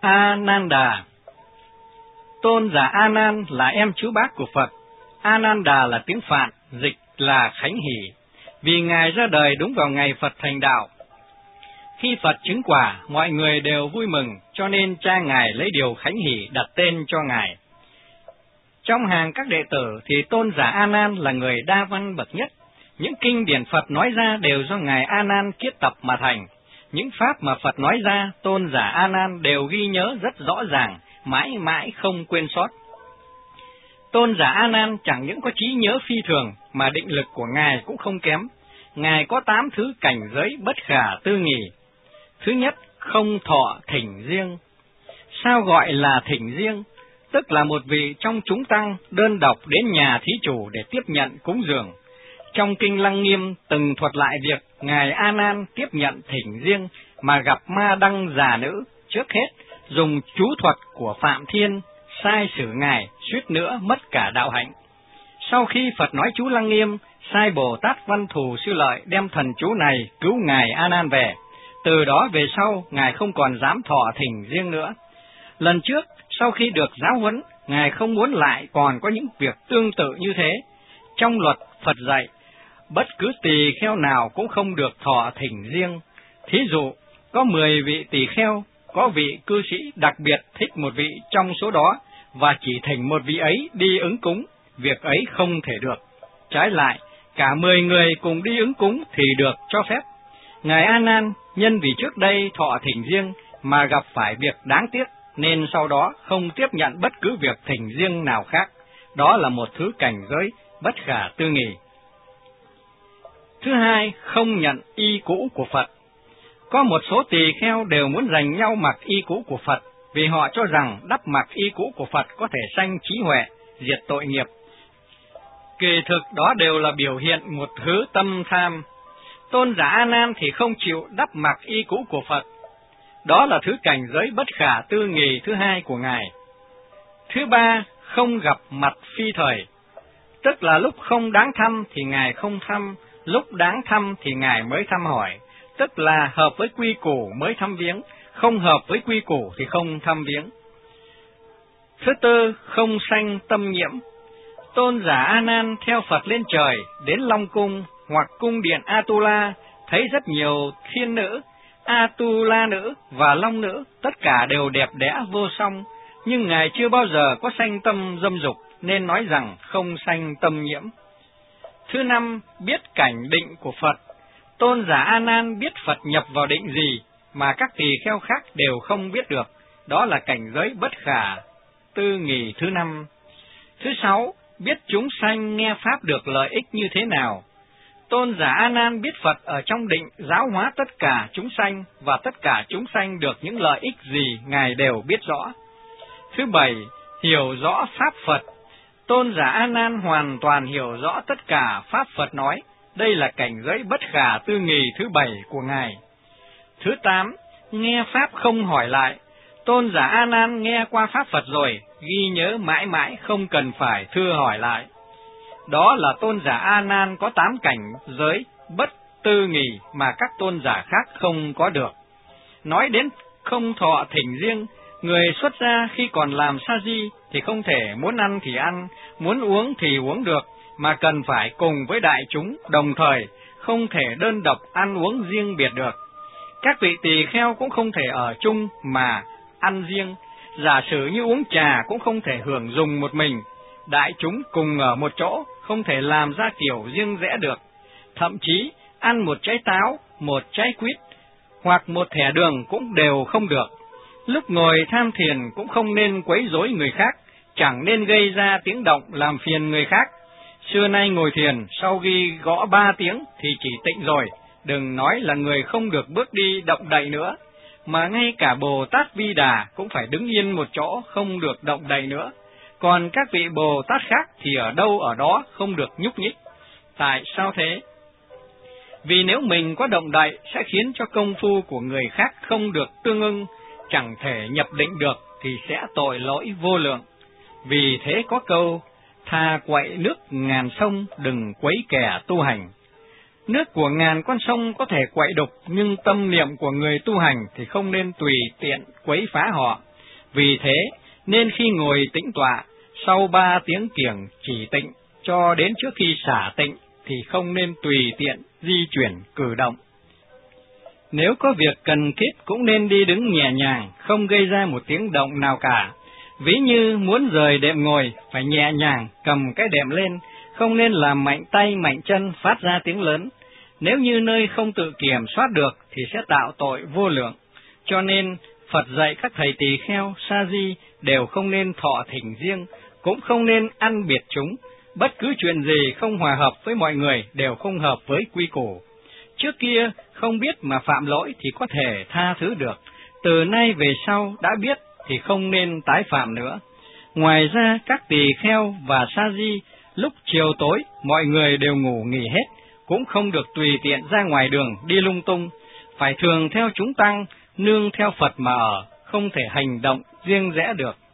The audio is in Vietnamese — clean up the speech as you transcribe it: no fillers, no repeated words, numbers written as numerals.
Ananda. Tôn giả A Nan là em chú bác của Phật. Ananda là tiếng Phạn, dịch là Khánh Hỷ, vì Ngài ra đời đúng vào ngày Phật thành đạo. Khi Phật chứng quả, mọi người đều vui mừng, cho nên cha Ngài lấy điều Khánh Hỷ đặt tên cho Ngài. Trong hàng các đệ tử thì Tôn giả A Nan là người đa văn bậc nhất. Những kinh điển Phật nói ra đều do Ngài A Nan kiết tập mà thành. Những pháp mà Phật nói ra, Tôn giả A Nan đều ghi nhớ rất rõ ràng, mãi mãi không quên sót. Tôn giả A Nan chẳng những có trí nhớ phi thường, mà định lực của Ngài cũng không kém. Ngài có 8 thứ cảnh giới bất khả tư nghì. Thứ nhất, không thọ thỉnh riêng. Sao gọi là thỉnh riêng? Tức là một vị trong chúng tăng đơn độc đến nhà thí chủ để tiếp nhận cúng dường. Trong kinh Lăng Nghiêm từng thuật lại việc Ngài A Nan tiếp nhận thỉnh riêng mà gặp ma đăng già nữ, trước hết dùng chú thuật của Phạm Thiên sai xử Ngài, suýt nữa mất cả đạo hạnh. Sau khi Phật nói chú Lăng Nghiêm, sai Bồ Tát Văn Thù Sư Lợi đem thần chú này cứu Ngài A Nan về. Từ đó về sau, Ngài không còn dám thọ thỉnh riêng nữa. Lần trước, sau khi được giáo huấn, Ngài không muốn lại còn có những việc tương tự như thế. Trong luật Phật dạy, bất cứ tỳ kheo nào cũng không được thọ thỉnh riêng. Thí dụ, có 10 vị tỳ kheo, có vị cư sĩ đặc biệt thích một vị trong số đó, và chỉ thỉnh một vị ấy đi ứng cúng, việc ấy không thể được. Trái lại, cả 10 người cùng đi ứng cúng thì được cho phép. Ngài A Nan nhân vì trước đây thọ thỉnh riêng mà gặp phải việc đáng tiếc, nên sau đó không tiếp nhận bất cứ việc thỉnh riêng nào khác. Đó là một thứ cảnh giới bất khả tư nghì. Thứ hai, không nhận y cũ của Phật. Có một số tỳ kheo đều muốn giành nhau mặc y cũ của Phật, vì họ cho rằng đắp mặc y cũ của Phật có thể sanh trí huệ, diệt tội nghiệp. Kỳ thực đó đều là biểu hiện một thứ tâm tham. Tôn giả A Nan thì không chịu đắp mặc y cũ của Phật. Đó là thứ cảnh giới bất khả tư nghì thứ hai của Ngài. Thứ ba, không gặp mặt phi thời. Tức là lúc không đáng thăm thì Ngài không thăm, lúc đáng thăm thì Ngài mới thăm hỏi. Tức là hợp với quy củ mới thăm viếng, không hợp với quy củ thì không thăm viếng. Thứ tư, không sanh tâm nhiễm. Tôn giả A Nan theo Phật lên trời, đến Long Cung hoặc cung điện Atula, thấy rất nhiều thiên nữ, Atula nữ và Long nữ, tất cả đều đẹp đẽ vô song, nhưng Ngài chưa bao giờ có sanh tâm dâm dục, nên nói rằng không sanh tâm nhiễm. Thứ năm, biết cảnh định của Phật. Tôn giả A Nan biết Phật nhập vào định gì mà các tỳ kheo khác đều không biết được. Đó là cảnh giới bất khả tư nghì thứ năm. Thứ sáu, biết chúng sanh nghe Pháp được lợi ích như thế nào. Tôn giả A Nan biết Phật ở trong định giáo hóa tất cả chúng sanh, và tất cả chúng sanh được những lợi ích gì Ngài đều biết rõ. Thứ bảy, hiểu rõ Pháp Phật. Tôn giả A Nan hoàn toàn hiểu rõ tất cả Pháp Phật nói. Đây là cảnh giới bất khả tư nghì thứ 7 của Ngài. Thứ 8, nghe Pháp không hỏi lại. Tôn giả A Nan nghe qua Pháp Phật rồi, ghi nhớ mãi mãi, không cần phải thưa hỏi lại. Đó là tôn giả A Nan có 8 cảnh giới bất tư nghì mà các tôn giả khác không có được. Nói đến không thọ thỉnh riêng, người xuất gia khi còn làm sa di thì không thể muốn ăn thì ăn, muốn uống thì uống được, mà cần phải cùng với đại chúng đồng thời, không thể đơn độc ăn uống riêng biệt được. Các vị tỳ kheo cũng không thể ở chung mà ăn riêng, giả sử như uống trà cũng không thể hưởng dùng một mình, đại chúng cùng ở một chỗ, không thể làm ra kiểu riêng rẽ được. Thậm chí, ăn một trái táo, một trái quýt, hoặc một thẻ đường cũng đều không được. Lúc ngồi tham thiền cũng không nên quấy rối người khác, chẳng nên gây ra tiếng động làm phiền người khác. Xưa nay ngồi thiền, sau khi gõ 3 tiếng thì chỉ tịnh rồi, đừng nói là người không được bước đi động đậy nữa, mà ngay cả Bồ Tát Vi Đà cũng phải đứng yên một chỗ, không được động đậy nữa. Còn các vị Bồ Tát khác thì ở đâu ở đó, không được nhúc nhích. Tại sao thế? Vì nếu mình có động đậy sẽ khiến cho công phu của người khác không được tương ưng, chẳng thể nhập định được thì sẽ tội lỗi vô lượng. Vì thế có câu, thà quậy nước ngàn sông, đừng quấy kẻ tu hành. Nước của ngàn con sông có thể quậy đục, nhưng tâm niệm của người tu hành thì không nên tùy tiện quấy phá họ. Vì thế, nên khi ngồi tĩnh tọa, sau 3 tiếng kiểng chỉ tịnh cho đến trước khi xả tịnh thì không nên tùy tiện di chuyển cử động. Nếu có việc cần kíp cũng nên đi đứng nhẹ nhàng, không gây ra một tiếng động nào cả. Ví như muốn rời đệm ngồi, phải nhẹ nhàng cầm cái đệm lên, không nên làm mạnh tay mạnh chân phát ra tiếng lớn. Nếu như nơi không tự kiểm soát được thì sẽ tạo tội vô lượng. Cho nên, Phật dạy các thầy tỳ kheo, sa di đều không nên thọ thỉnh riêng, cũng không nên ăn biệt chúng. Bất cứ chuyện gì không hòa hợp với mọi người đều không hợp với quy củ. Trước kia không biết mà phạm lỗi thì có thể tha thứ được, từ nay về sau đã biết thì không nên tái phạm nữa. Ngoài ra các tỳ kheo và sa di lúc chiều tối mọi người đều ngủ nghỉ hết, cũng không được tùy tiện ra ngoài đường đi lung tung, phải thường theo chúng tăng, nương theo Phật mà ở, không thể hành động riêng rẽ được.